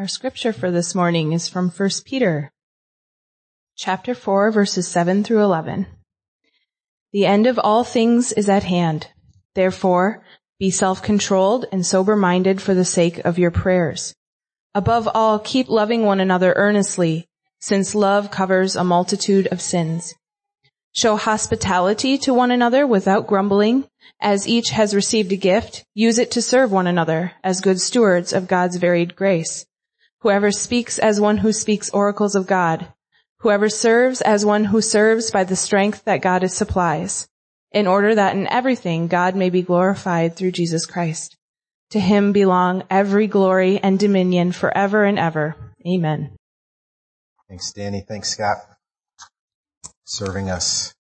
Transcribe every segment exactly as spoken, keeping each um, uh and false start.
Our scripture for this morning is from First Peter, chapter four, verses seven through eleven. The end of all things is at hand. Therefore, be self-controlled and sober-minded for the sake of your prayers. Above all, keep loving one another earnestly, since love covers a multitude of sins. Show hospitality to one another without grumbling. As each has received a gift, use it to serve one another as good stewards of God's varied grace. Whoever speaks as one who speaks oracles of God. Whoever serves as one who serves by the strength that God supplies, in order that in everything God may be glorified through Jesus Christ. To him belong every glory and dominion forever and ever. Amen. Thanks, Danny. Thanks, Scott, serving us.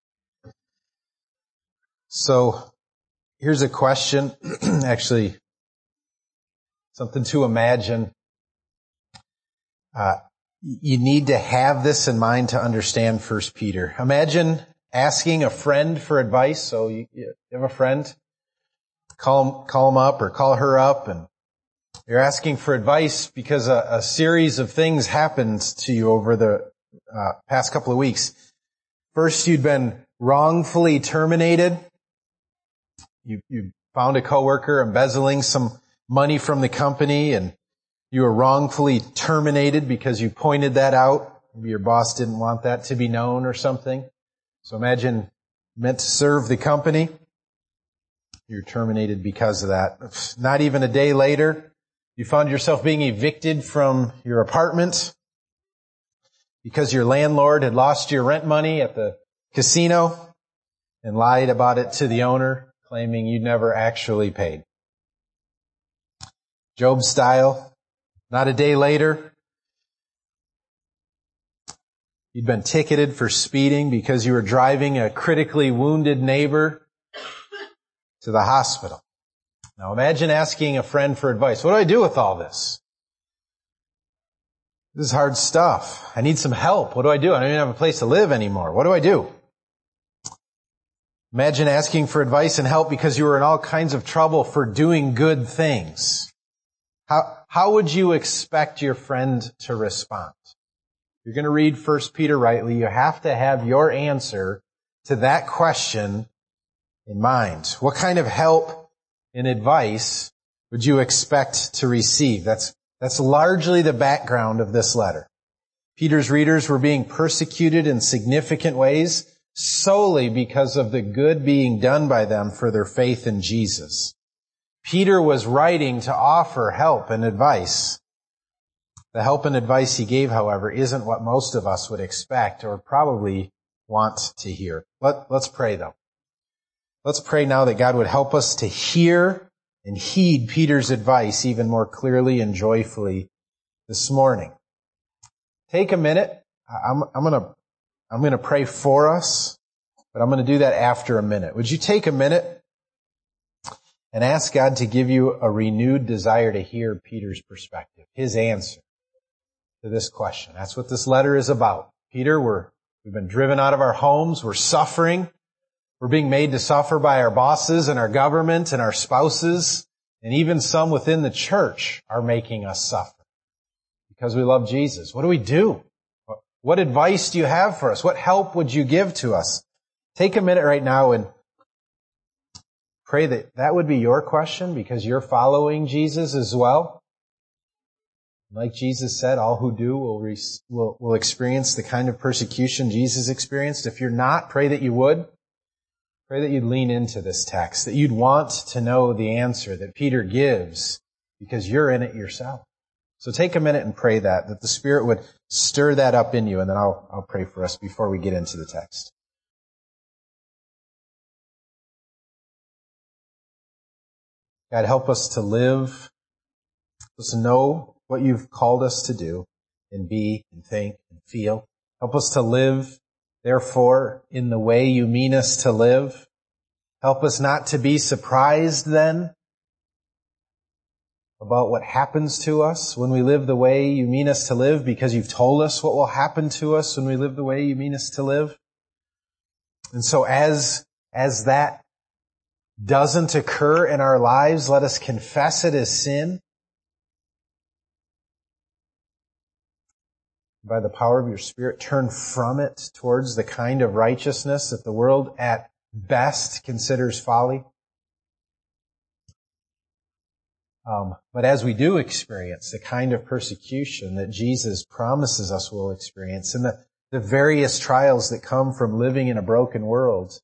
So here's a question, actually something to imagine. Uh, you need to have this in mind to understand First Peter. Imagine asking a friend for advice. So you, you have a friend, call him, call him up or call her up, and you're asking for advice because a, a series of things happened to you over the uh, past couple of weeks. First, you'd been wrongfully terminated. You, you found a coworker embezzling some money from the company, and you were wrongfully terminated because you pointed that out. Maybe your boss didn't want that to be known or something. So imagine meant to serve the company. You're terminated because of that. Not even a day later, you found yourself being evicted from your apartment because your landlord had lost your rent money at the casino and lied about it to the owner, claiming you'd never actually paid. Job style, not a day later, you'd been ticketed for speeding because you were driving a critically wounded neighbor to the hospital. Now imagine asking a friend for advice. What do I do with all this? This is hard stuff. I need some help. What do I do? I don't even have a place to live anymore. What do I do? Imagine asking for advice and help because you were in all kinds of trouble for doing good things. How, how would you expect your friend to respond? If you're going to read First Peter rightly, you have to have your answer to that question in mind. What kind of help and advice would you expect to receive? That's, that's largely the background of this letter. Peter's readers were being persecuted in significant ways solely because of the good being done by them for their faith in Jesus. Peter was writing to offer help and advice. The help and advice he gave, however, isn't what most of us would expect or probably want to hear. Let, let's pray, though. Let's pray now that God would help us to hear and heed Peter's advice even more clearly and joyfully this morning. Take a minute. I'm, I'm gonna, I'm gonna pray for us, but I'm gonna do that after a minute. Would you take a minute and ask God to give you a renewed desire to hear Peter's perspective, his answer to this question? That's what this letter is about. Peter, we're, we've been driven out of our homes. We're suffering. We're being made to suffer by our bosses and our government and our spouses, and even some within the church are making us suffer because we love Jesus. What do we do? What advice do you have for us? What help would you give to us? Take a minute right now and pray that that would be your question because you're following Jesus as well. Like Jesus said, all who do will, re- will, will experience the kind of persecution Jesus experienced. If you're not, pray that you would. Pray that you'd lean into this text, that you'd want to know the answer that Peter gives because you're in it yourself. So take a minute and pray that, that the Spirit would stir that up in you, and then I'll, I'll pray for us before we get into the text. God, help us to live, help us to know what you've called us to do and be and think and feel. Help us to live, therefore, in the way you mean us to live. Help us not to be surprised then about what happens to us when we live the way you mean us to live because you've told us what will happen to us when we live the way you mean us to live. And so as, as that doesn't occur in our lives, let us confess it as sin by the power of your Spirit, turn from it towards the kind of righteousness that the world at best considers folly? Um, but as we do experience the kind of persecution that Jesus promises us we'll experience, and the, the various trials that come from living in a broken world,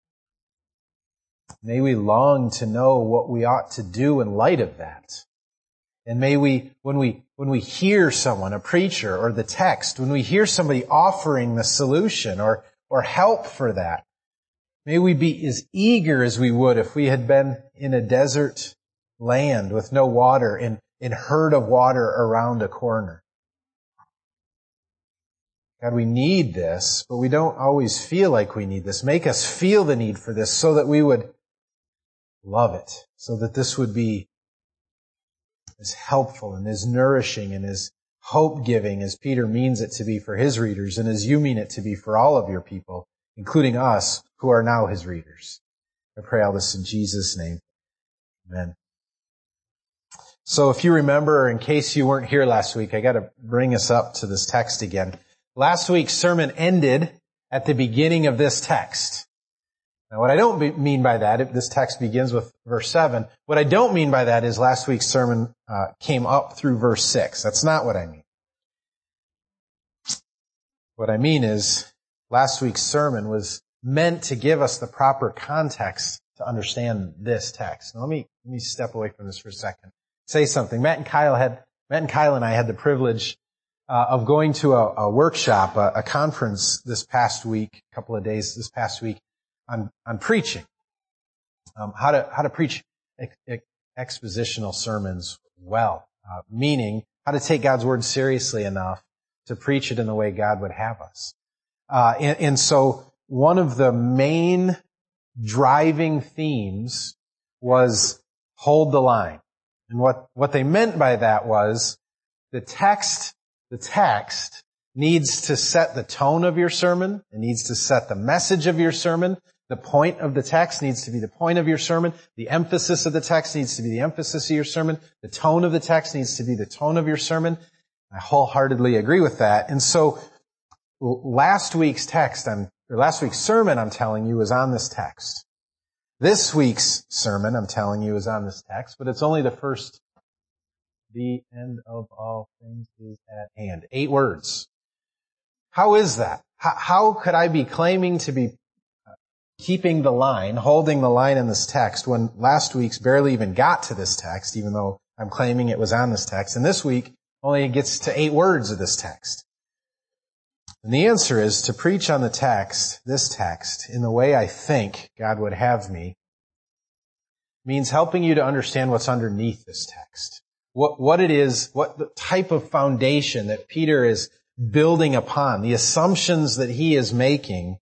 may we long to know what we ought to do in light of that. And may we, when we, when we hear someone, a preacher or the text, when we hear somebody offering the solution or, or help for that, may we be as eager as we would if we had been in a desert land with no water and, and herd of water around a corner. God, we need this, but we don't always feel like we need this. Make us feel the need for this so that we would love it, so that this would be as helpful and as nourishing and as hope-giving as Peter means it to be for his readers and as you mean it to be for all of your people, including us who are now his readers. I pray all this in Jesus' name. Amen. So if you remember, or in case you weren't here last week, I got to bring us up to this text again. Last week's sermon ended at the beginning of this text. Now, what I don't be, mean by that, if this text begins with verse seven, what I don't mean by that is last week's sermon uh, came up through verse six. That's not what I mean. What I mean is last week's sermon was meant to give us the proper context to understand this text. Now, let me let me step away from this for a second. Say something. Matt and Kyle had Matt and Kyle and I had the privilege uh, of going to a, a workshop, a, a conference this past week, a couple of days this past week on on preaching, um, how to how to preach ex- ex- expositional sermons well, uh, meaning how to take God's word seriously enough to preach it in the way God would have us. Uh, and, and so one of the main driving themes was hold the line. And what, what they meant by that was the text, the text needs to set the tone of your sermon. It needs to set the message of your sermon. The point of the text needs to be the point of your sermon. The emphasis of the text needs to be the emphasis of your sermon. The tone of the text needs to be the tone of your sermon. I wholeheartedly agree with that. And so last week's text, I'm, or last week's sermon, I'm telling you, is on this text. This week's sermon, I'm telling you, is on this text, but it's only the first. The end of all things is at hand. Eight words. How is that? How, how could I be claiming to be keeping the line, holding the line in this text, when last week's barely even got to this text, even though I'm claiming it was on this text, and this week only gets to eight words of this text? And the answer is to preach on the text, this text, in the way I think God would have me, means helping you to understand what's underneath this text. What, what it is, what the type of foundation that Peter is building upon, the assumptions that he is making,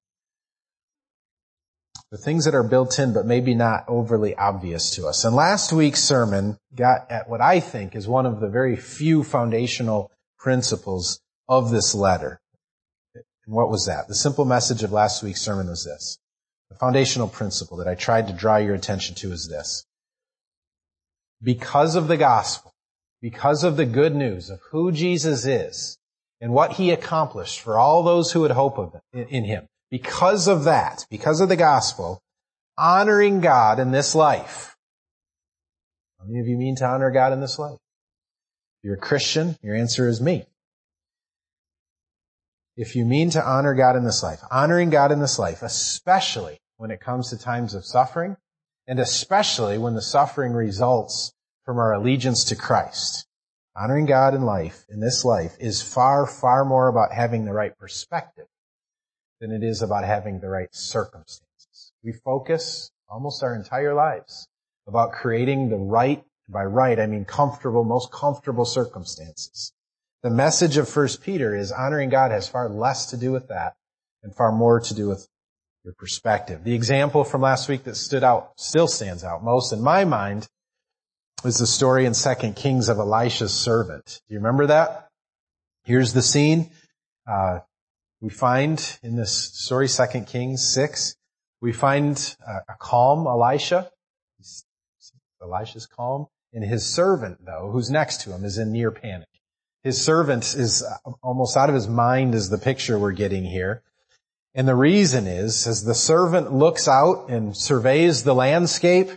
the things that are built in but maybe not overly obvious to us. And last week's sermon got at what I think is one of the very few foundational principles of this letter. And what was that? The simple message of last week's sermon was this. The foundational principle that I tried to draw your attention to is this. Because of the gospel, because of the good news of who Jesus is and what he accomplished for all those who would hope of it, in him, because of that, because of the gospel, honoring God in this life. How many of you mean to honor God in this life? If you're a Christian, your answer is me. If you mean to honor God in this life, honoring God in this life, especially when it comes to times of suffering, and especially when the suffering results from our allegiance to Christ, honoring God in life, in this life, is far, far more about having the right perspective than it is about having the right circumstances. We focus almost our entire lives about creating the right, by right I mean comfortable, most comfortable circumstances. The message of First Peter is honoring God has far less to do with that and far more to do with your perspective. The example from last week that stood out, still stands out most in my mind, was the story in Second Kings of Elisha's servant. Do you remember that? Here's the scene. Uh, we find in this story, Second Kings six, we find a, a calm Elisha. Elisha's calm. And his servant, though, who's next to him, is in near panic. His servant is almost out of his mind is the picture we're getting here. And the reason is, as the servant looks out and surveys the landscape,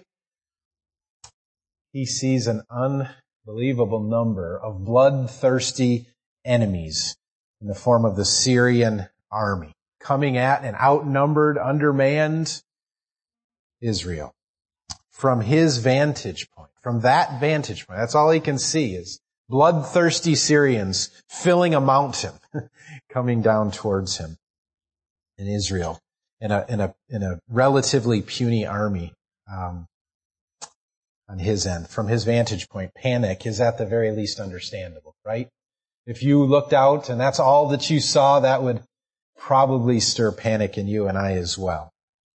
he sees an unbelievable number of bloodthirsty enemies in the form of the Syrian army coming at an outnumbered, undermanned Israel. From his vantage point, from that vantage point, that's all he can see is bloodthirsty Syrians filling a mountain coming down towards him in Israel in a, in a, in a relatively puny army, um, on his end. From his vantage point, panic is at the very least understandable, right? If you looked out and that's all that you saw, that would probably stir panic in you and I as well.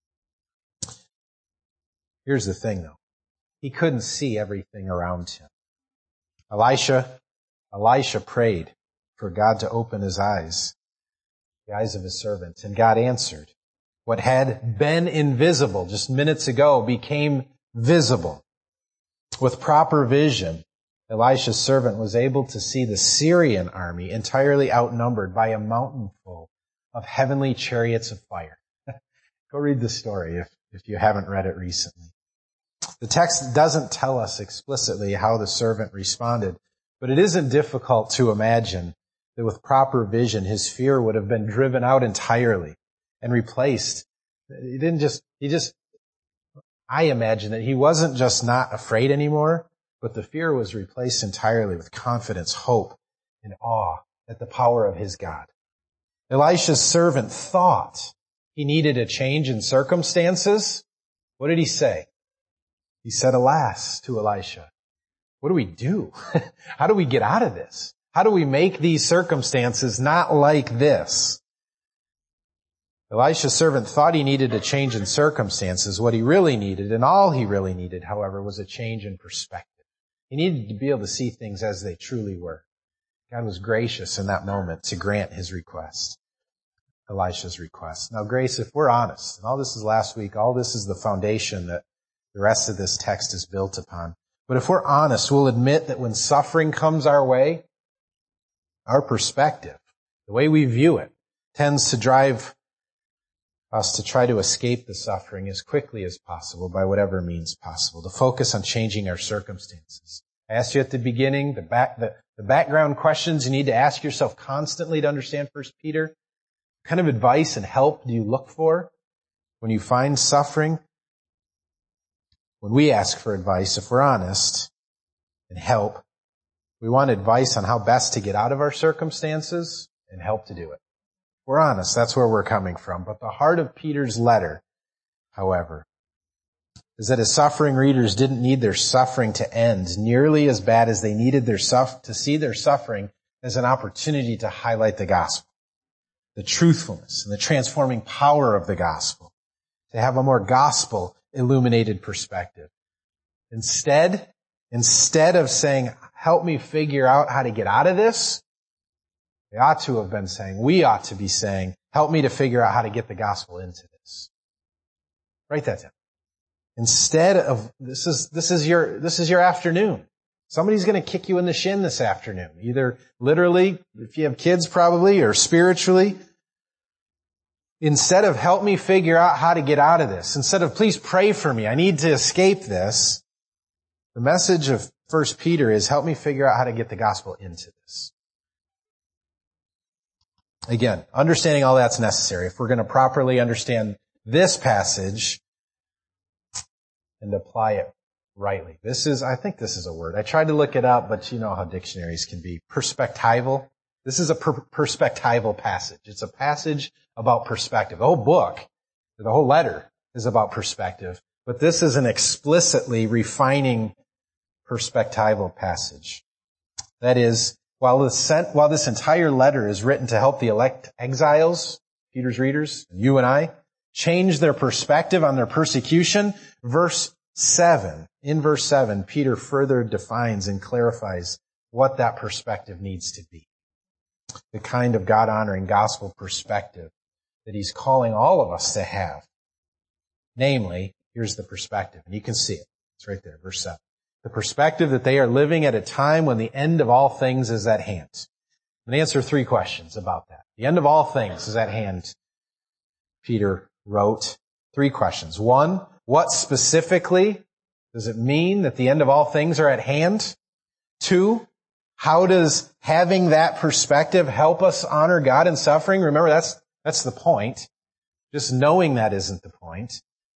Here's the thing though. He couldn't see everything around him. Elisha, Elisha prayed for God to open his eyes, the eyes of his servant, and God answered. What had been invisible just minutes ago became visible. With proper vision, Elisha's servant was able to see the Syrian army entirely outnumbered by a mountainful of heavenly chariots of fire. Go read the story if, if you haven't read it recently. The text doesn't tell us explicitly how the servant responded, but it isn't difficult to imagine that with proper vision, his fear would have been driven out entirely and replaced. He didn't just, he just, I imagine that he wasn't just not afraid anymore, but the fear was replaced entirely with confidence, hope, and awe at the power of his God. Elisha's servant thought he needed a change in circumstances. What did he say? He said, alas, to Elisha, what do we do? How do we get out of this? How do we make these circumstances not like this? Elisha's servant thought he needed a change in circumstances. What he really needed, and all he really needed, however, was a change in perspective. He needed to be able to see things as they truly were. God was gracious in that moment to grant his request, Elisha's request. Now, Grace, if we're honest, and all this is last week, all this is the foundation that the rest of this text is built upon. But if we're honest, we'll admit that when suffering comes our way, our perspective, the way we view it, tends to drive us to try to escape the suffering as quickly as possible by whatever means possible, to focus on changing our circumstances. I asked you at the beginning, the back, the, the background questions you need to ask yourself constantly to understand First Peter. What kind of advice and help do you look for when you find suffering? When we ask for advice, if we're honest, and help, we want advice on how best to get out of our circumstances and help to do it. We're honest, that's where we're coming from. But the heart of Peter's letter, however, is that his suffering readers didn't need their suffering to end nearly as bad as they needed their suff- to see their suffering as an opportunity to highlight the gospel, the truthfulness and the transforming power of the gospel, to have a more gospel-illuminated perspective. Instead, instead of saying, help me figure out how to get out of this, they ought to have been saying, we ought to be saying, help me to figure out how to get the gospel into this. Write that down. Instead of, this is, this is your, this is your afternoon. Somebody's going to kick you in the shin this afternoon. Either literally, if you have kids probably, or spiritually. Instead of help me figure out how to get out of this, instead of please pray for me, I need to escape this, the message of First Peter is help me figure out how to get the gospel into this. Again, understanding all that's necessary. If we're going to properly understand this passage and apply it rightly. This is, I think this is a word. I tried to look it up, but you know how dictionaries can be. Perspectival. This is a per- perspectival passage. It's a passage about perspective. The whole book, the whole letter is about perspective. But this is an explicitly refining perspectival passage. That is, while this, while this entire letter is written to help the elect exiles, Peter's readers, you and I, change their perspective on their persecution, verse seven, in verse seven, Peter further defines and clarifies what that perspective needs to be. The kind of God-honoring gospel perspective that he's calling all of us to have. Namely, here's the perspective, and you can see it. It's right there, verse seven. The perspective that they are living at a time when the end of all things is at hand. I'm going to answer three questions about that. The end of all things is at hand. Peter wrote three questions. One, what specifically does it mean that the end of all things are at hand? Two, how does having that perspective help us honor God in suffering? Remember, that's, that's the point. Just knowing that isn't the point.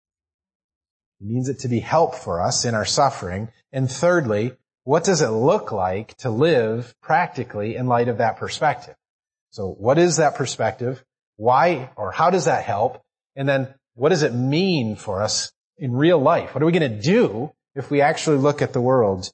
It means it to be help for us in our suffering. And thirdly, what does it look like to live practically in light of that perspective? So what is that perspective? Why or how does that help? And then what does it mean for us in real life? What are we going to do if we actually look at the world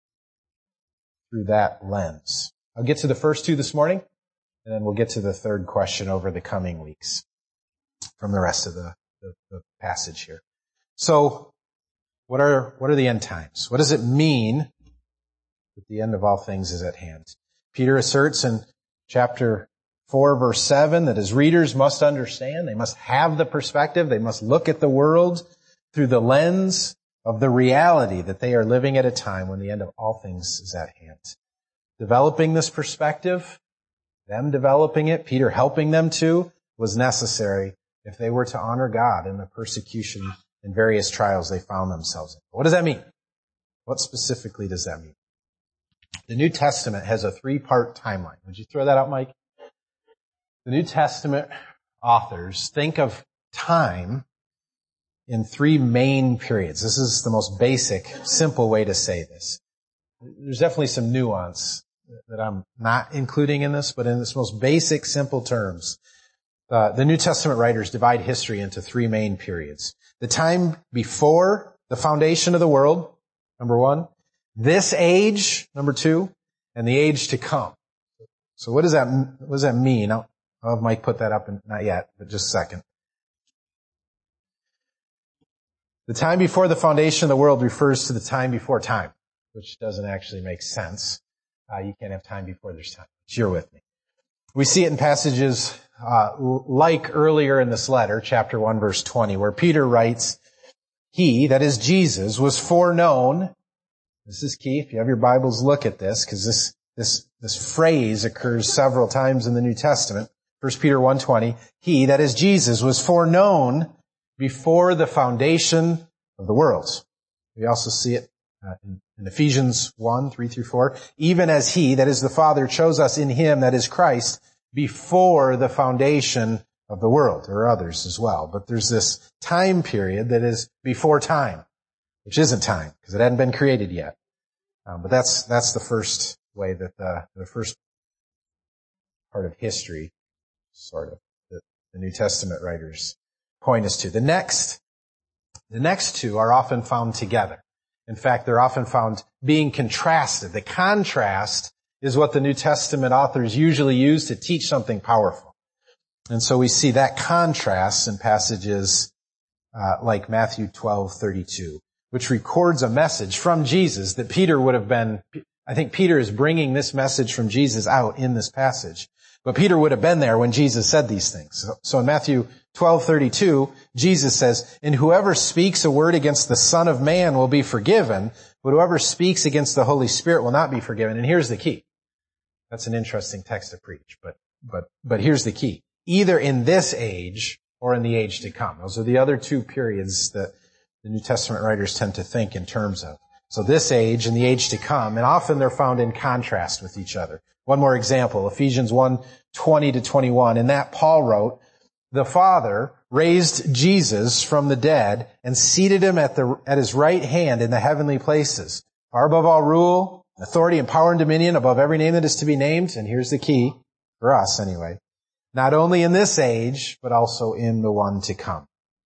through that lens? I'll get to the first two this morning, and then we'll get to the third question over the coming weeks from the rest of the, the, the passage here. So, what are, what are the end times? What does it mean that the end of all things is at hand? Peter asserts in chapter four, verse seven, that his readers must understand, they must have the perspective, they must look at the world through the lens of the reality that they are living at a time when the end of all things is at hand. Developing this perspective, them developing it, Peter helping them to, was necessary if they were to honor God in the persecution and various trials they found themselves in. What does that mean? What specifically does that mean? The New Testament has a three-part timeline. Would you throw that out, Mike? The New Testament authors think of time in three main periods. This is the most basic, simple way to say this. There's definitely some nuance that I'm not including in this, but in its most basic, simple terms, uh, the New Testament writers divide history into three main periods. The time before the foundation of the world, number one. This age, number two. And the age to come. So what does that, what does that mean? I'll, I'll have Mike put that up, in, not yet, but just a second. The time before the foundation of the world refers to the time before time, which doesn't actually make sense. Uh, you can't have time before there's time. You're with me. We see it in passages uh, like earlier in this letter, chapter one, verse twenty, where Peter writes, He, that is Jesus, was foreknown. This is key. If you have your Bibles, look at this, because this this this phrase occurs several times in the New Testament. First Peter one twenty, He, that is Jesus, was foreknown before the foundation of the world. We also see it uh, in, in Ephesians one, three through four. Even as He, that is the Father, chose us in Him, that is Christ, before the foundation of the world. There are others as well. But there's this time period that is before time, which isn't time, because it hadn't been created yet. Um, but that's that's the first way that the, the first part of history, sort of, that the New Testament writers point us to. The next, the next two are often found together. In fact, they're often found being contrasted. The contrast is what the New Testament authors usually use to teach something powerful. And so we see that contrast in passages uh, like Matthew twelve thirty-two, which records a message from Jesus that Peter would have been, I think Peter is bringing this message from Jesus out in this passage. But Peter would have been there when Jesus said these things. So, so in Matthew twelve thirty-two, Jesus says, And whoever speaks a word against the Son of Man will be forgiven, but whoever speaks against the Holy Spirit will not be forgiven. And here's the key. That's an interesting text to preach, but, but, but here's the key. Either in this age or in the age to come. Those are the other two periods that the New Testament writers tend to think in terms of. So this age and the age to come, and often they're found in contrast with each other. One more example, Ephesians one, twenty to twenty-one. In that Paul wrote, The Father raised Jesus from the dead and seated him at the, at his right hand in the heavenly places, far above all rule, authority and power and dominion, above every name that is to be named. And here's the key, for us anyway, not only in this age, but also in the one to come.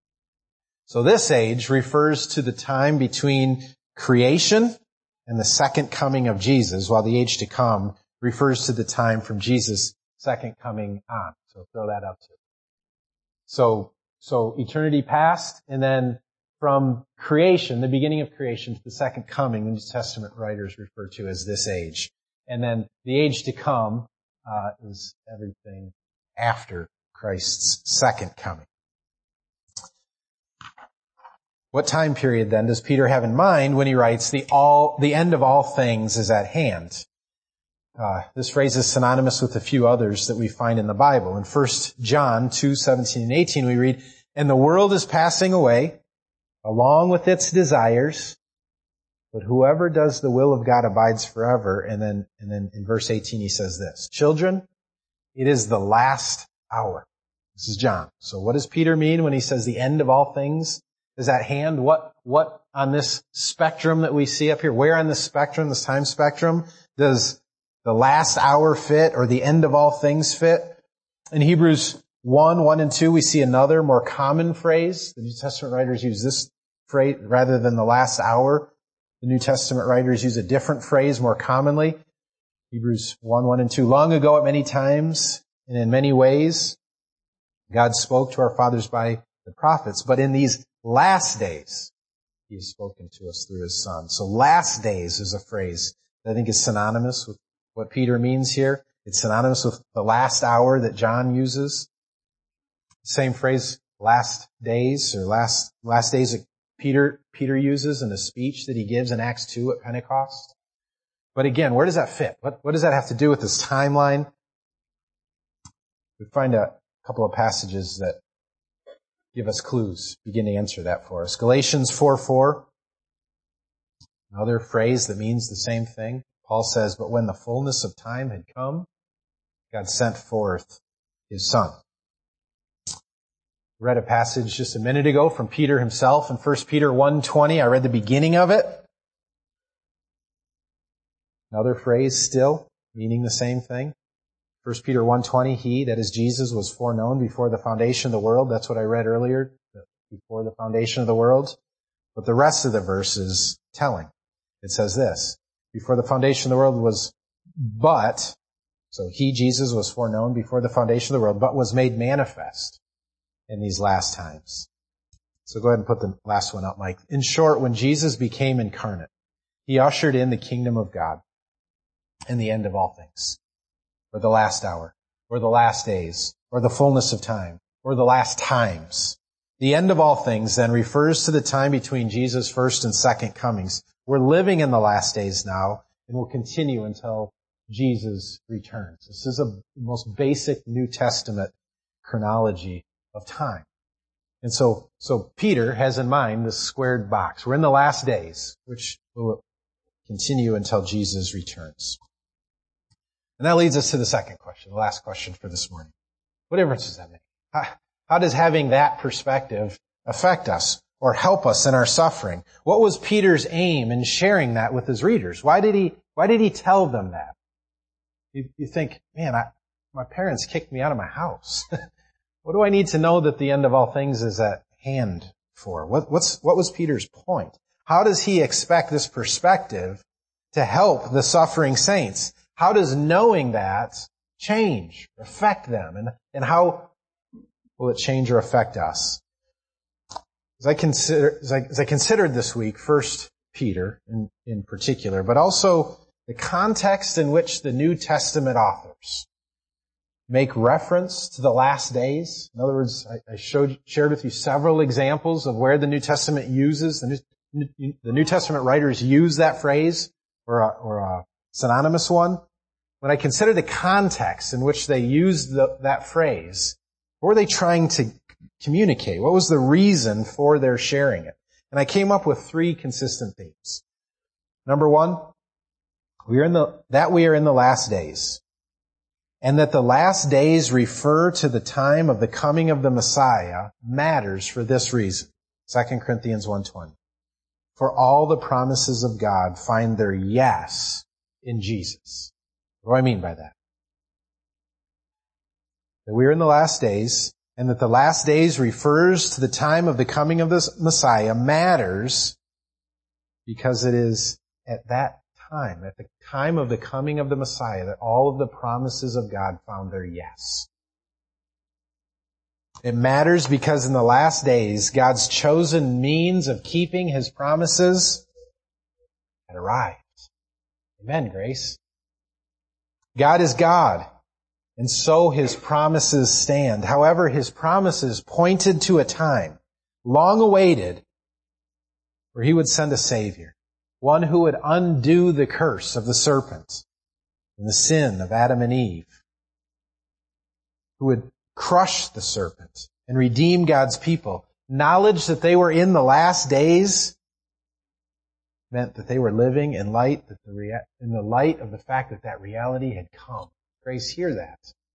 So this age refers to the time between creation and the second coming of Jesus, while the age to come refers to the time from Jesus' second coming on. So throw that up too. So, so eternity past, and then from creation, the beginning of creation, to the second coming, the New Testament writers refer to as this age. And then the age to come uh, is everything after Christ's second coming. What time period then does Peter have in mind when he writes the all, the end of all things is at hand? Uh, this phrase is synonymous with a few others that we find in the Bible. In First John two, seventeen and eighteen we read, "And the world is passing away, along with its desires, but whoever does the will of God abides forever." And then, and then in verse eighteen he says this, "Children, it is the last hour." This is John. So what does Peter mean when he says the end of all things is at hand? What, what on this spectrum that we see up here, where on this spectrum, this time spectrum, does the last hour fit or the end of all things fit? In Hebrews one, one and two, we see another more common phrase. The New Testament writers use this phrase rather than the last hour. The New Testament writers use a different phrase more commonly. Hebrews one, one and two. "Long ago at many times and in many ways, God spoke to our fathers by the prophets, but in these last days, He has spoken to us through His Son." So last days is a phrase that I think is synonymous with what Peter means here. It's synonymous with the last hour that John uses. Same phrase, last days, or last, last days that Peter, Peter uses in the speech that he gives in Acts two at Pentecost. But again, where does that fit? What, what does that have to do with this timeline? We find a couple of passages that give us clues, begin to answer that for us. Galatians four, four, another phrase that means the same thing. Paul says, "But when the fullness of time had come, God sent forth His Son." I read a passage just a minute ago from Peter himself in First Peter one twenty. I read the beginning of it. Another phrase still, meaning the same thing. First Peter one twenty, "He," that is Jesus, "was foreknown before the foundation of the world." That's what I read earlier, before the foundation of the world. But the rest of the verse is telling. It says this, "Before the foundation of the world was but," so He, Jesus, was foreknown before the foundation of the world, "but was made manifest in these last times." So go ahead and put the last one up, Mike. In short, when Jesus became incarnate, He ushered in the kingdom of God and the end of all things, or the last hour, or the last days, or the fullness of time, or the last times. The end of all things then refers to the time between Jesus' first and second comings. We're living in the last days now, and will continue until Jesus returns. This is a most basic New Testament chronology of time. And so, so Peter has in mind this squared box. We're in the last days, which will continue until Jesus returns. And that leads us to the second question, the last question for this morning. What difference does that make? How, how does having that perspective affect us or help us in our suffering? What was Peter's aim in sharing that with his readers? Why did he, why did he tell them that? You, you think, man, I, my parents kicked me out of my house. What do I need to know that the end of all things is at hand for? What, what's, what was Peter's point? How does he expect this perspective to help the suffering saints? How does knowing that change, affect them? And, and how will it change or affect us? As I consider, as I, as I considered this week, First Peter in, in particular, but also the context in which the New Testament authors make reference to the last days. In other words, I, I showed, shared with you several examples of where the New Testament uses, the New, the New Testament writers use that phrase or a, or a synonymous one. When I consider the context in which they used the, that phrase, what were they trying to communicate? What was the reason for their sharing it? And I came up with three consistent themes. Number one, we are in the, that we are in the last days. And that the last days refer to the time of the coming of the Messiah matters for this reason. Second Corinthians one twenty. For all the promises of God find their yes in Jesus. What do I mean by that? That we are in the last days, and that the last days refers to the time of the coming of the Messiah matters because it is at that time, at the time of the coming of the Messiah, that all of the promises of God found their yes. It matters because in the last days, God's chosen means of keeping His promises had arrived. Amen, Grace. God is God, and so His promises stand. However, His promises pointed to a time, long awaited, where he would send a Savior, one who would undo the curse of the serpent and the sin of Adam and Eve, who would crush the serpent and redeem God's people. Knowledge that they were in the last days meant that they were living in light, that the rea- in the light of the fact that that reality had come. Grace, hear that.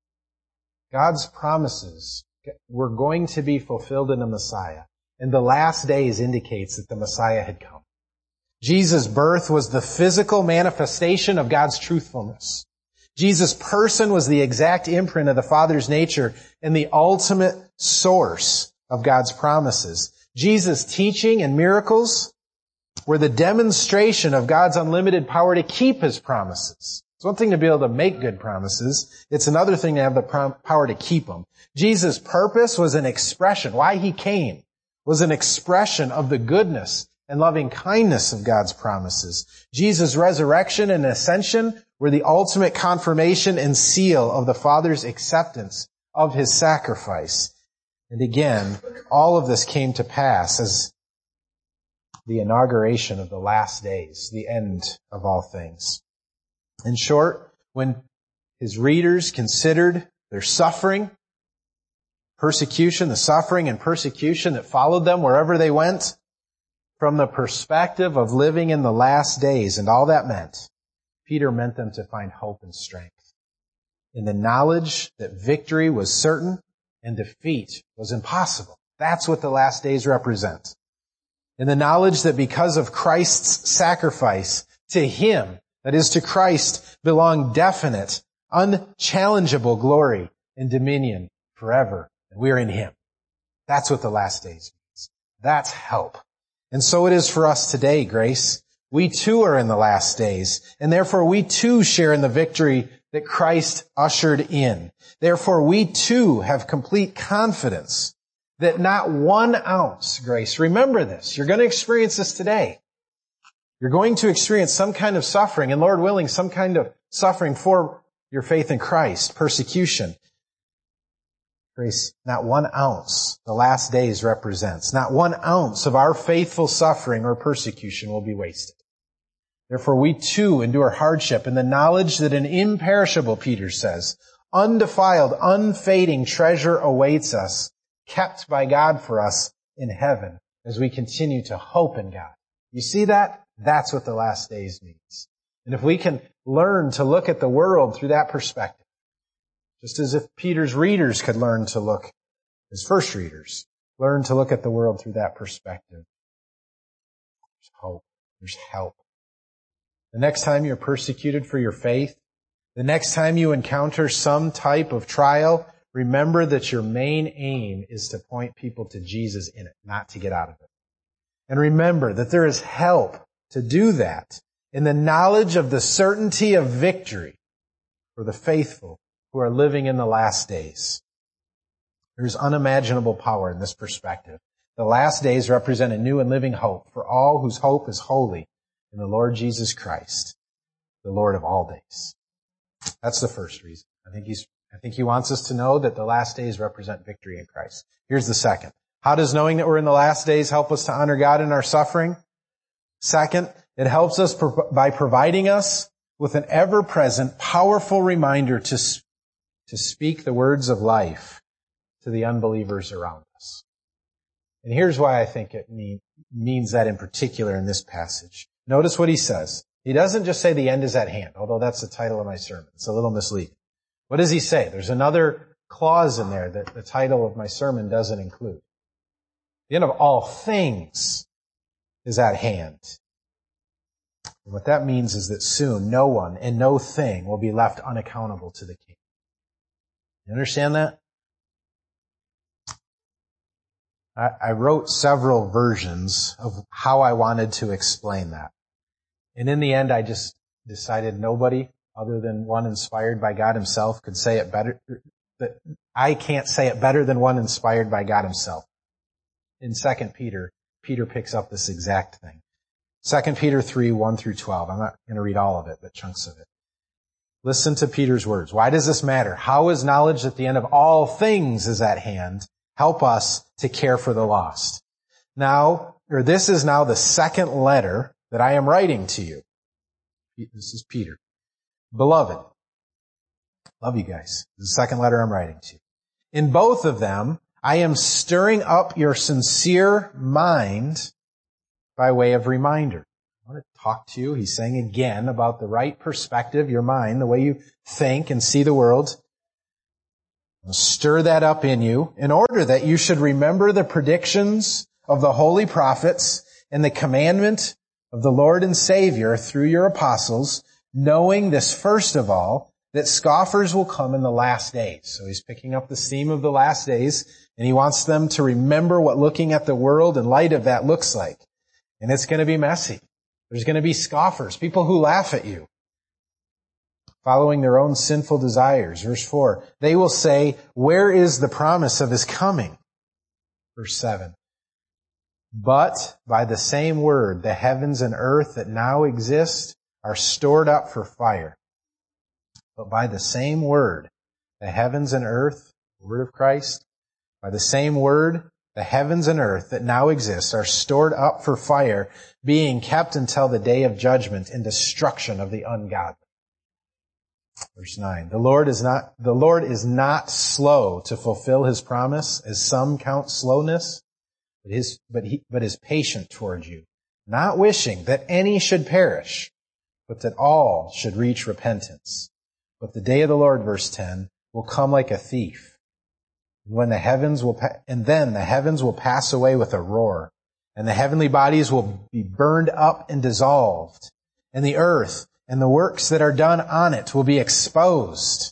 God's promises were going to be fulfilled in the Messiah, and the last days indicates that the Messiah had come. Jesus' birth was the physical manifestation of God's truthfulness. Jesus' person was the exact imprint of the Father's nature and the ultimate source of God's promises. Jesus' teaching and miracles were the demonstration of God's unlimited power to keep His promises. It's one thing to be able to make good promises. It's another thing to have the prom- power to keep them. Jesus' purpose was an expression. Why He came was an expression of the goodness and loving kindness of God's promises. Jesus' resurrection and ascension were the ultimate confirmation and seal of the Father's acceptance of His sacrifice. And again, all of this came to pass as the inauguration of the last days, the end of all things. In short, when His readers considered their suffering, persecution, the suffering and persecution that followed them wherever they went, from the perspective of living in the last days and all that meant, Peter meant them to find hope and strength in the knowledge that victory was certain and defeat was impossible. That's what the last days represent. In the knowledge that because of Christ's sacrifice, to Him, that is to Christ, belong definite, unchallengeable glory and dominion forever. And we're in Him. That's what the last days means. That's help. And so it is for us today, Grace. We too are in the last days, and therefore we too share in the victory that Christ ushered in. Therefore we too have complete confidence that not one ounce, Grace, remember this, you're going to experience this today. You're going to experience some kind of suffering, and Lord willing, some kind of suffering for your faith in Christ, persecution. Grace, not one ounce the last days represents, not one ounce of our faithful suffering or persecution will be wasted. Therefore, we too endure hardship in the knowledge that an imperishable, Peter says, undefiled, unfading treasure awaits us, kept by God for us in heaven as we continue to hope in God. You see that? That's what the last days means. And if we can learn to look at the world through that perspective, just as if Peter's readers could learn to look, his first readers, learn to look at the world through that perspective, there's hope, there's help. The next time you're persecuted for your faith, the next time you encounter some type of trial, remember that your main aim is to point people to Jesus in it, not to get out of it. And remember that there is help to do that in the knowledge of the certainty of victory for the faithful who are living in the last days. There's unimaginable power in this perspective. The last days represent a new and living hope for all whose hope is holy in the Lord Jesus Christ, the Lord of all days. That's the first reason. I think he's, I think he wants us to know that the last days represent victory in Christ. Here's the second. How does knowing that we're in the last days help us to honor God in our suffering? Second, it helps us pro- by providing us with an ever-present, powerful reminder to, to speak the words of life to the unbelievers around us. And here's why I think it mean, means that in particular in this passage. Notice what he says. He doesn't just say the end is at hand, although that's the title of my sermon. It's a little misleading. What does he say? There's another clause in there that the title of my sermon doesn't include. The end of all things is at hand. And what that means is that soon no one and no thing will be left unaccountable to the King. You understand that? I, I wrote several versions of how I wanted to explain that. And in the end, I just decided nobody other than one inspired by God Himself could say it better. That I can't say it better than one inspired by God Himself. In Second Peter, Peter picks up this exact thing. Second Peter three, one through twelve. I'm not going to read all of it, but chunks of it. Listen to Peter's words. Why does this matter? How is knowledge that the end of all things is at hand help us to care for the lost? Now, or this is now the second letter that I am writing to you. This is Peter. Beloved, love you guys. This is the second letter I'm writing to you. In both of them, I am stirring up your sincere mind by way of reminder. I want to talk to you, he's saying again, about the right perspective, your mind, the way you think and see the world. I'll stir that up in you in order that you should remember the predictions of the holy prophets and the commandment of the Lord and Savior through your apostles, knowing this first of all, that scoffers will come in the last days. So he's picking up the theme of the last days, and he wants them to remember what looking at the world in light of that looks like. And it's going to be messy. There's going to be scoffers, people who laugh at you, following their own sinful desires. Verse four, they will say, where is the promise of his coming? Verse seven, but by the same word, the heavens and earth that now exist are stored up for fire. But by the same word, the heavens and earth, the word of Christ, by the same word, the heavens and earth that now exist are stored up for fire, being kept until the day of judgment and destruction of the ungodly. Verse nine, the Lord is not, the Lord is not slow to fulfill his promise, as some count slowness, but his, but he, but is patient toward you, not wishing that any should perish, but that all should reach repentance. But the day of the Lord, verse ten, will come like a thief. When the heavens will, pa- and then the heavens will pass away with a roar, and the heavenly bodies will be burned up and dissolved, and the earth and the works that are done on it will be exposed.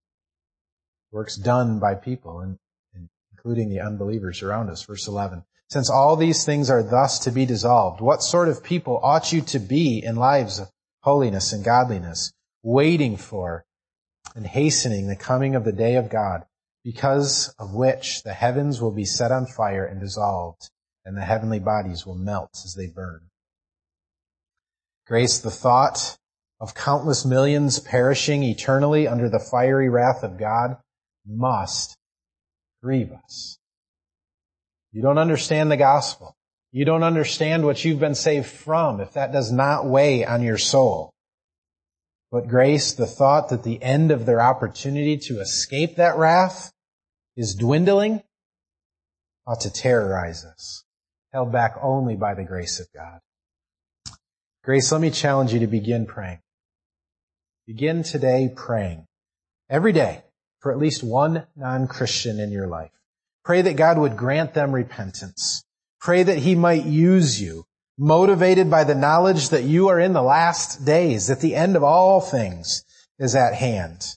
Works done by people, and, and including the unbelievers around us. Verse eleven. Since all these things are thus to be dissolved, what sort of people ought you to be in lives of holiness and godliness, waiting for and hastening the coming of the day of God, because of which the heavens will be set on fire and dissolved, and the heavenly bodies will melt as they burn. Grace, the thought of countless millions perishing eternally under the fiery wrath of God must grieve us. You don't understand the gospel. You don't understand what you've been saved from if that does not weigh on your soul. But grace, the thought that the end of their opportunity to escape that wrath is dwindling, ought to terrorize us, held back only by the grace of God. Grace, let me challenge you to begin praying. Begin today praying. Every day for at least one non-Christian in your life. Pray that God would grant them repentance. Pray that he might use you, motivated by the knowledge that you are in the last days, that the end of all things is at hand,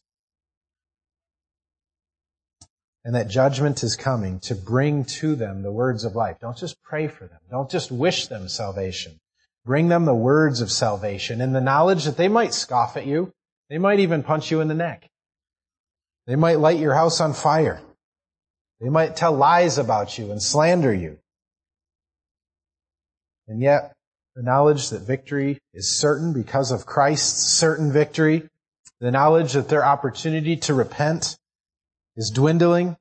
and that judgment is coming to bring to them the words of life. Don't just pray for them. Don't just wish them salvation. Bring them the words of salvation and the knowledge that they might scoff at you. They might even punch you in the neck. They might light your house on fire. They might tell lies about you and slander you. And yet, the knowledge that victory is certain because of Christ's certain victory, the knowledge that their opportunity to repent is dwindling,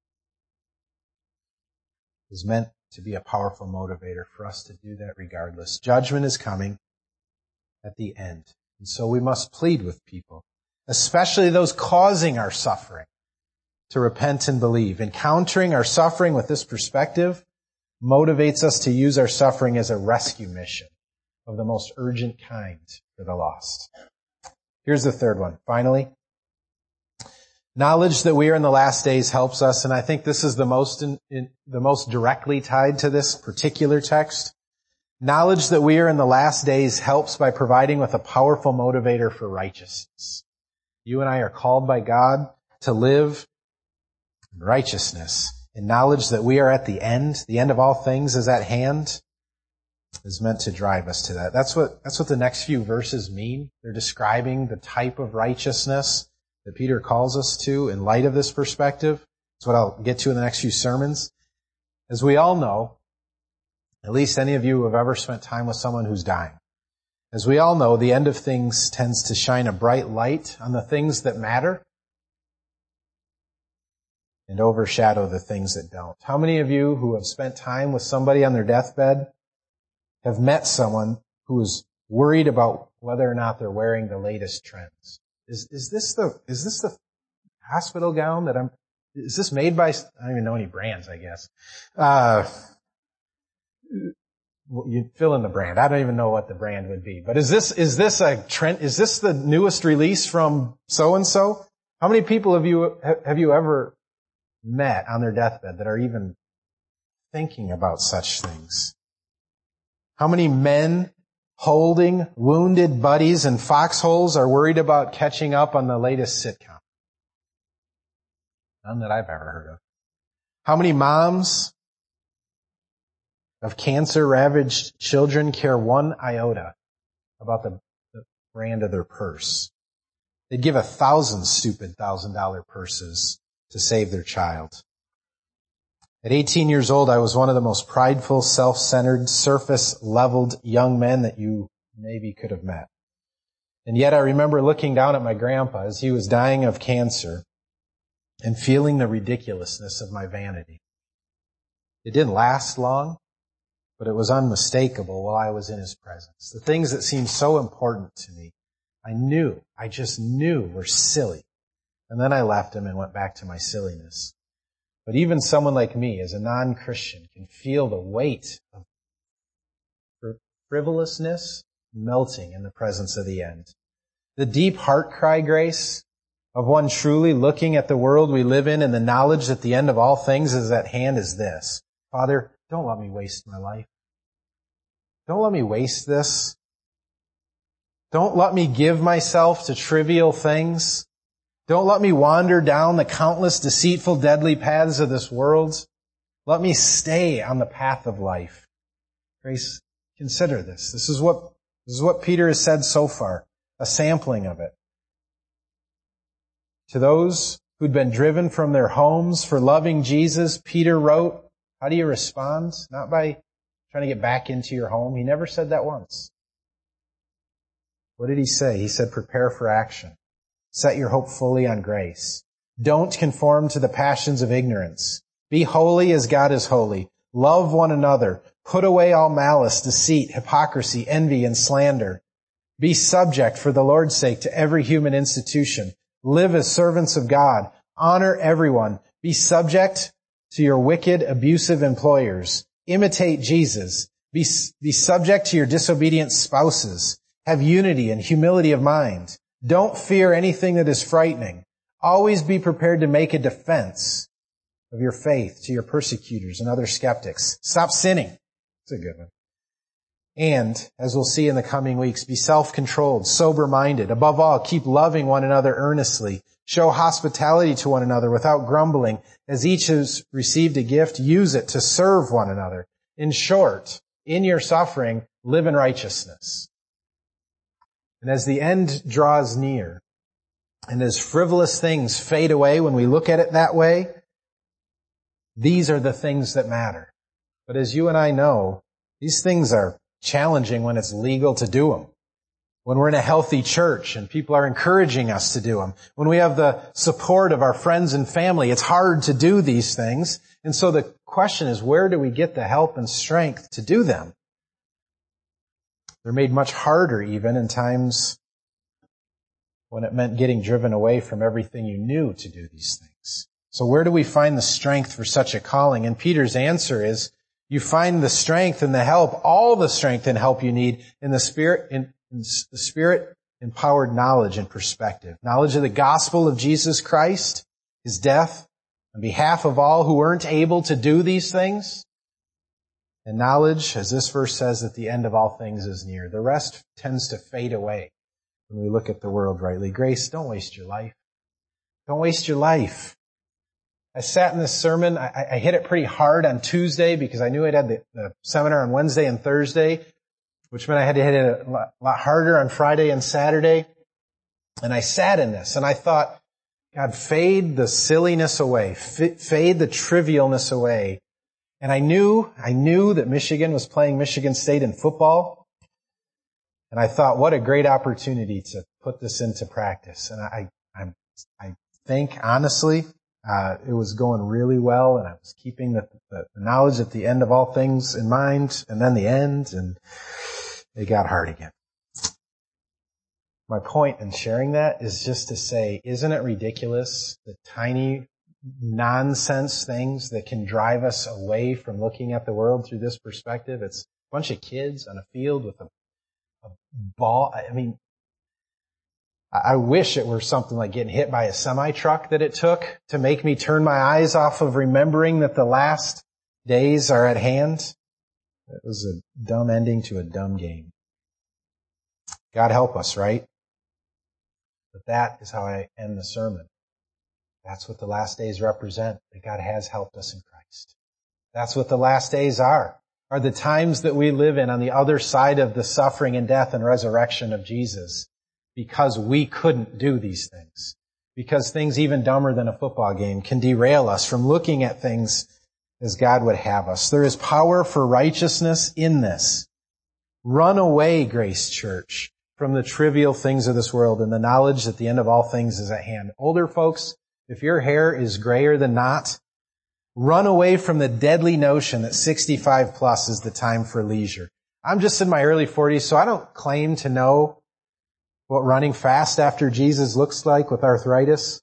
is meant to be a powerful motivator for us to do that regardless. Judgment is coming at the end. And so we must plead with people, especially those causing our suffering, to repent and believe. Encountering our suffering with this perspective motivates us to use our suffering as a rescue mission of the most urgent kind for the lost. Here's the third one. Finally, knowledge that we are in the last days helps us, and I think this is the most in, in, the most directly tied to this particular text. Knowledge that we are in the last days helps by providing with a powerful motivator for righteousness. You and I are called by God to live in righteousness. And knowledge that we are at the end, the end of all things is at hand, is meant to drive us to that. That's what, that's what the next few verses mean. They're describing the type of righteousness that Peter calls us to in light of this perspective. That's what I'll get to in the next few sermons. As we all know, at least any of you who have ever spent time with someone who's dying, as we all know, the end of things tends to shine a bright light on the things that matter and overshadow the things that don't. How many of you who have spent time with somebody on their deathbed have met someone who is worried about whether or not they're wearing the latest trends. Is, is this the, is this the hospital gown that I'm, is this made by, I don't even know any brands, I guess. Uh, you fill in the brand. I don't even know what the brand would be. But is this, is this a trend, is this the newest release from so-and-so? How many people have you, have you ever met on their deathbed that are even thinking about such things? How many men holding wounded buddies in foxholes are worried about catching up on the latest sitcom? None that I've ever heard of. How many moms of cancer-ravaged children care one iota about the, the brand of their purse? They'd give a thousand stupid thousand-dollar purses to save their child. At eighteen years old, I was one of the most prideful, self-centered, surface-leveled young men that you maybe could have met. And yet I remember looking down at my grandpa as he was dying of cancer and feeling the ridiculousness of my vanity. It didn't last long, but it was unmistakable while I was in his presence. The things that seemed so important to me, I knew, I just knew were silly. And then I left him and went back to my silliness. But even someone like me, as a non-Christian, can feel the weight of frivolousness melting in the presence of the end. The deep heart cry, Grace, of one truly looking at the world we live in and the knowledge that the end of all things is at hand is this. Father, don't let me waste my life. Don't let me waste this. Don't let me give myself to trivial things. Don't let me wander down the countless deceitful, deadly paths of this world. Let me stay on the path of life. Grace, consider this. This is what, this is what Peter has said so far, a sampling of it. To those who'd been driven from their homes for loving Jesus, Peter wrote, how do you respond? Not by trying to get back into your home. He never said that once. What did he say? He said, prepare for action. Set your hope fully on grace. Don't conform to the passions of ignorance. Be holy as God is holy. Love one another. Put away all malice, deceit, hypocrisy, envy, and slander. Be subject for the Lord's sake to every human institution. Live as servants of God. Honor everyone. Be subject to your wicked, abusive employers. Imitate Jesus. Be, be subject to your disobedient spouses. Have unity and humility of mind. Don't fear anything that is frightening. Always be prepared to make a defense of your faith to your persecutors and other skeptics. Stop sinning. It's a good one. And, as we'll see in the coming weeks, be self-controlled, sober-minded. Above all, keep loving one another earnestly. Show hospitality to one another without grumbling. As each has received a gift, use it to serve one another. In short, in your suffering, live in righteousness. And as the end draws near, and as frivolous things fade away when we look at it that way, these are the things that matter. But as you and I know, these things are challenging when it's legal to do them. When we're in a healthy church and people are encouraging us to do them. When we have the support of our friends and family, it's hard to do these things. And so the question is, where do we get the help and strength to do them? They're made much harder even in times when it meant getting driven away from everything you knew to do these things. So where do we find the strength for such a calling? And Peter's answer is, you find the strength and the help, all the strength and help you need in the Spirit, in, in the Spirit-empowered knowledge and perspective. Knowledge of the gospel of Jesus Christ, His death, on behalf of all who weren't able to do these things. And knowledge, as this verse says, that the end of all things is near. The rest tends to fade away when we look at the world rightly. Grace, don't waste your life. Don't waste your life. I sat in this sermon. I, I hit it pretty hard on Tuesday because I knew I'd had the, the seminar on Wednesday and Thursday, which meant I had to hit it a lot, lot harder on Friday and Saturday. And I sat in this and I thought, God, fade the silliness away. F- fade the trivialness away. And I knew, I knew that Michigan was playing Michigan State in football. And I thought, what a great opportunity to put this into practice. And I, I, I think, honestly, Uh, it was going really well, and I was keeping the, the, the knowledge at the end of all things in mind, and then the end, and it got hard again. My point in sharing that is just to say, isn't it ridiculous, the tiny nonsense things that can drive us away from looking at the world through this perspective? It's a bunch of kids on a field with a, a ball. I mean, I wish it were something like getting hit by a semi-truck that it took to make me turn my eyes off of remembering that the last days are at hand. It was a dumb ending to a dumb game. God help us, right? But that is how I end the sermon. That's what the last days represent, that God has helped us in Christ. That's what the last days are, are the times that we live in on the other side of the suffering and death and resurrection of Jesus. Because we couldn't do these things. Because things even dumber than a football game can derail us from looking at things as God would have us. There is power for righteousness in this. Run away, Grace Church, from the trivial things of this world and the knowledge that the end of all things is at hand. Older folks, if your hair is grayer than not, run away from the deadly notion that sixty-five plus is the time for leisure. I'm just in my early forties, so I don't claim to know what running fast after Jesus looks like with arthritis.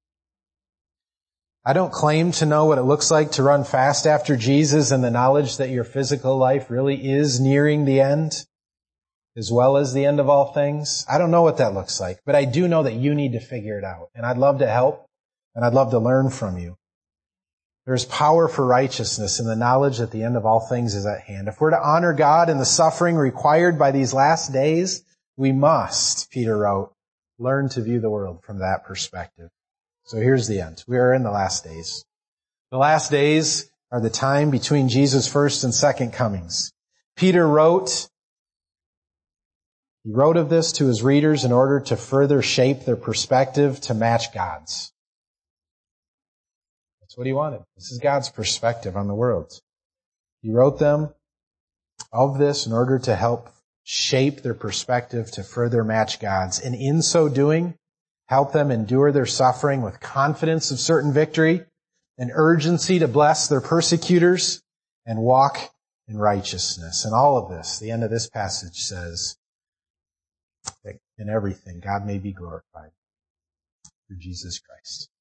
I don't claim to know what it looks like to run fast after Jesus and the knowledge that your physical life really is nearing the end, as well as the end of all things. I don't know what that looks like, but I do know that you need to figure it out. And I'd love to help, and I'd love to learn from you. There's power for righteousness in the knowledge that the end of all things is at hand. If we're to honor God in the suffering required by these last days, we must, Peter wrote, learn to view the world from that perspective. So here's the end. We are in the last days. The last days are the time between Jesus' first and second comings. Peter wrote, he wrote of this to his readers in order to further shape their perspective to match God's. That's what he wanted. This is God's perspective on the world. He wrote them of this in order to help shape their perspective to further match God's. And in so doing, help them endure their suffering with confidence of certain victory, an urgency to bless their persecutors, and walk in righteousness. And all of this, the end of this passage says, that in everything God may be glorified through Jesus Christ.